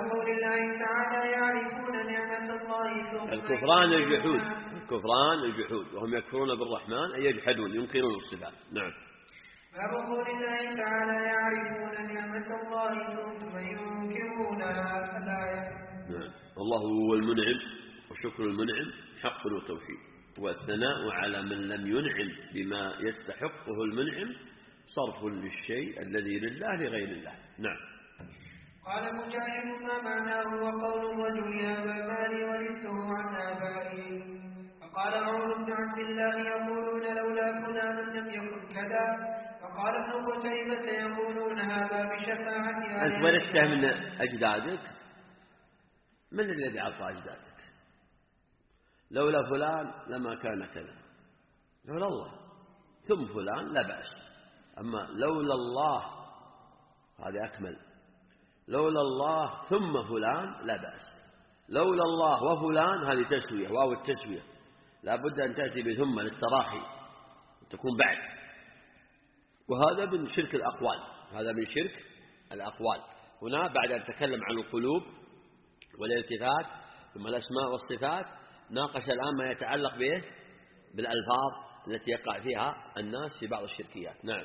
قول الله تعالى يعرفون نعمة الله ثم الكفران الجحود، كفران الجحود، وهم يكفرون بالرحمن أي يجحدون ينكرون الصفات. نعم. باب قول الله تعالى يعرفون نعمة الله ثم ينكرونها. الآية. نعم. الله هو المنعم، وشكر المنعم حق وتوحيد، والثناء على من لم ينعم بما يستحقه المنعم صرف للشيء الذي لله لغير الله. نعم. قال مجاهد ما معناه وقول الرجل هذا مالي ورثته عن آبائي. فقال عمر بن عبد الله يقولون لولا فلان لم يكن كذا. فقال ابن قتيبة يقولون هذا بشفاعة أنت ورثته من أجدادك، من الذي أعطى أجدادك؟ لولا فلان لما كان كذا، لولا الله ثم فلان لا بأس، أما لولا الله هذا أكمل، لولا الله ثم فلان لا بأس، لولا الله وفلان هذه تسوية، واو التسوية لا بد أن تأتي بثم للتراخي تكون بعد، وهذا من شرك الأقوال، هذا من شرك الأقوال. هنا بعد أن تكلم عن القلوب والالتفات ثم الأسماء والصفات ناقش الآن ما يتعلق به بالألفاظ التي يقع فيها الناس في بعض الشركيات. نعم.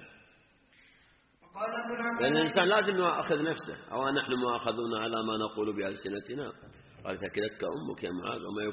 لأن الإنسان لازم يؤاخذ نفسه، أو نحن مؤاخذون على ما نقول بألسنتنا. قال ثكلتك أمك يا معاذ وما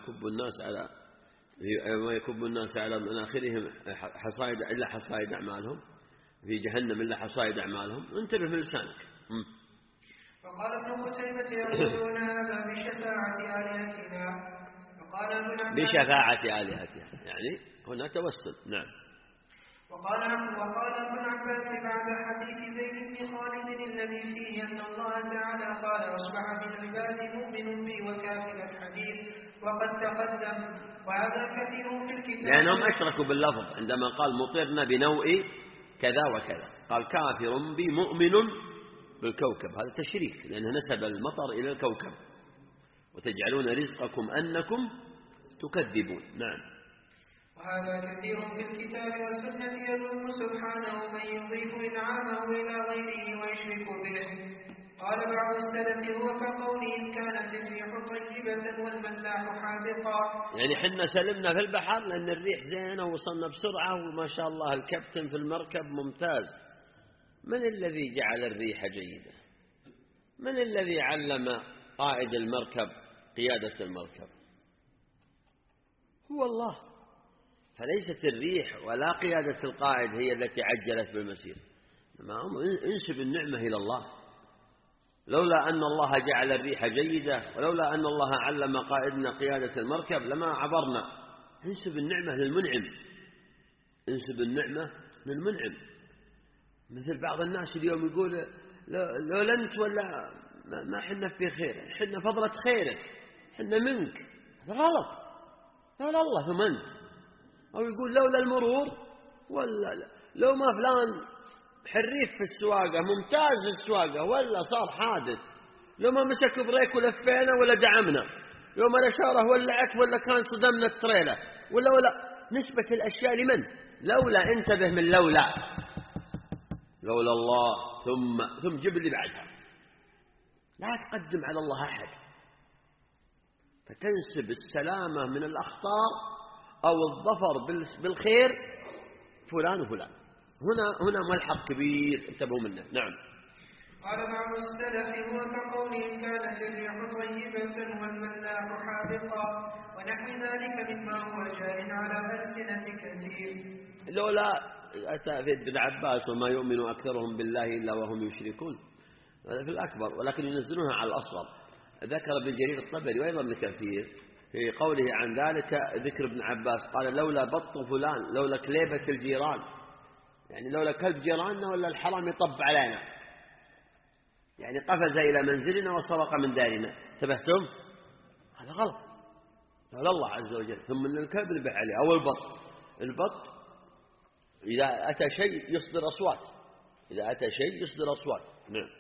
يكب الناس على مناخرهم حصائد إلا حصائد أعمالهم في جهنم إلا حصائد أعمالهم. انتبه من لسانك. فقال ابن قتيبة يقولون هذا بشفاعة آلهتنا. بشفاعة آلهتها يعني هنا توسل. نعم. وقال ابن عباس بعد حديث زيد بن خالد الذي فيه أن الله تعالى قال أصبح من عبادي مؤمن بي وكافر الحديث وقد تقدم، وهذا كثير في الكتاب. لأنهم أشركوا باللفظ عندما قال مطرنا بنوء كذا وكذا، قال كافر بي مؤمن بالكوكب، هذا تشريك لأنه نسب المطر إلى الكوكب، وتجعلون رزقكم أنكم تكذبون. نعم. وهذا كثير في الكتاب والسنة يذم سبحانه من يضيف إنعامه إلى غيره ويشرك به. قال بعض السلف هو كقوله إن كانت الريح طيبة والملاح حاذقا. يعني حنا سلمنا في البحر لأن الريح زينة ووصلنا بسرعة وما شاء الله الكابتن في المركب ممتاز. من الذي جعل الريح جيدة؟ من الذي علم قائد المركب قيادة المركب؟ هو الله. فليست الريح ولا قيادة القائد هي التي عجلت بالمسير، انسب النعمة إلى الله. لولا أن الله جعل الريح جيدة ولولا أن الله علم قائدنا قيادة المركب لما عبرنا. انسب النعمة للمنعم، انسب النعمة للمنعم. مثل بعض الناس اليوم يقول لولا أنت ولا ما حنا في خير، حنا فضلة خيرك، حنا منك. هذا غلط. لولا الله ثم أنت. أو يقول لولا المرور، ولا لو ما فلان حريف في السواقة ممتاز في السواقة ولا صار حادث، لو ما مسك بريك ولفينا ولا دعمنا، لو ما الإشارة ولعت ولا كان صدمنا التريلة ولا نسبة الأشياء لمن؟ لولا. انتبه من لولا الله ثم جيب اللي بعدها. لا تقدم على الله أحد، فتنسب السلامة من الأخطار أو الظفر بالخير فلان وفلان. هنا ملحق كبير انتبهوا منه. نعم. قال بعض السلف هو كقوله كانت الريح طيبة والملاح حاذقا ونحو ذلك مما هو جار على ألسنة كثير. لولا أتى في ابن عباس وما يؤمن أكثرهم بالله إلا وهم يشركون، هذا في الأكبر، ولكن ينزلونها على الأصغر. ذكر ابن جرير الطبري وأيضا ابن كثير في قوله عن ذلك ذكر ابن عباس قال لولا بط فلان، لولا كليبة الجيران، يعني لولا كلب جيراننا ولا الحرام يطب علينا، يعني قفز إلى منزلنا وسرق من دارنا. انتبهتم؟ هذا غلط. لولا الله عز وجل. ثم أن الكلب نبه عليه أو البط إذا أتى شيء يصدر أصوات، إذا أتى شيء يصدر أصوات. نعم.